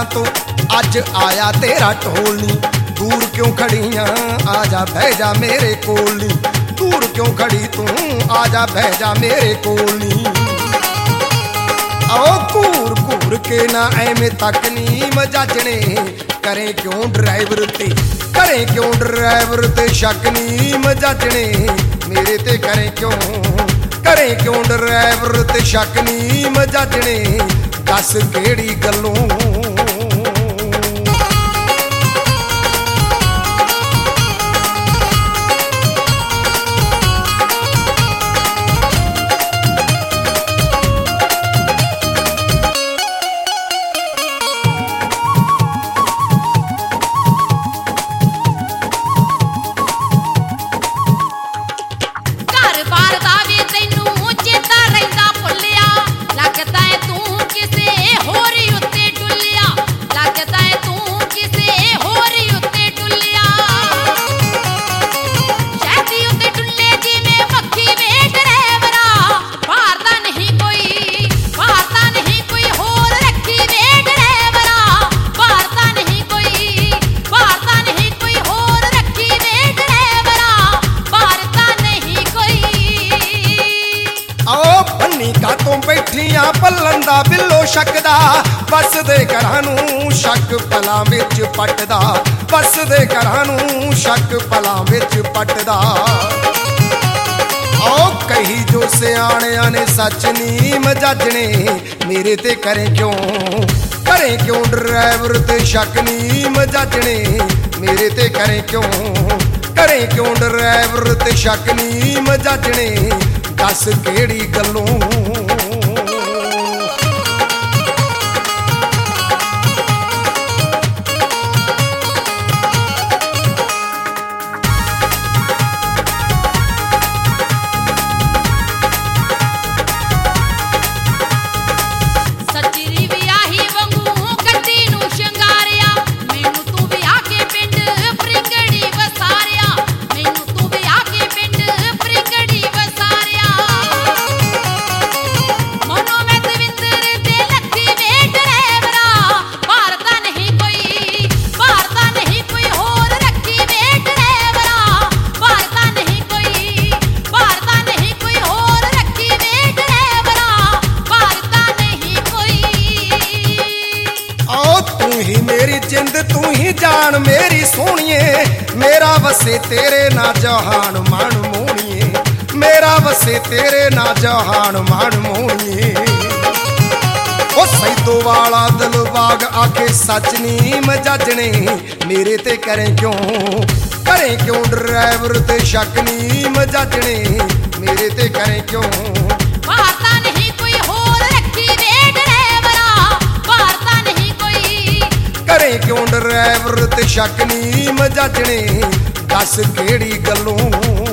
तो अज आया तेरा ढोल नी। दूर क्यों खड़ियां आजा बह जा मेरे कोल नी। दूर क्यों खड़ी तू आजा बह जा मेरे कोल नी। आओ घूर घूर के ना एवें तकनी मजाजने। करें क्यों ड्राइवर ते करें क्यों ड्राइवर ते शक नी मजाजने। मेरे ते करें क्यों ड्राइवर ते शक नी मजाजने। दस केड़ी गल्लों बैठियां पल्लन दा बिल्लो शकदा। बस दे घरां नूं शक पलां विच पटदा। बस दे घरां नूं शक पलां विच पटदा। आओ कही जो सियाणियां ने सच नी मजाजने। मेरे ते करें क्यों ड्राइवर ते शक नी मजाजने। मेरे ते करें क्यों ड्राइवर ते शक नी मजाजने। दस केड़ी गल्लों जिंद तू ही जान मेरी सोहणिए। मेरा वसे तेरे ना जहान मान मोहणिए। मेरा वसे तेरे ना जहान मान मोहणिए। ओ सैदो वाला दिलबाग आखे सच नी मजाजने। मेरे ते करें क्यों ड्राइवर ते शक नी मजाजने। मेरे ते करें क्यों ड्राइवर ते शक नी मजाजने। दस केड़ी गल्लों